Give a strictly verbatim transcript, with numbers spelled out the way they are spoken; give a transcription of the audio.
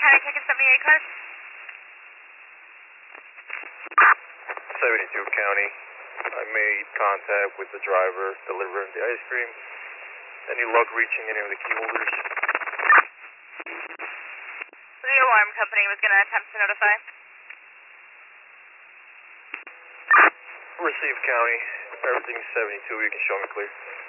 County taking seventy-eight car. seventy-two County. I made contact with the driver delivering the ice cream. Any luck reaching any of the key holders? The alarm company was going to attempt to notify. Receive County. Everything's seventy-two. You can show me clear.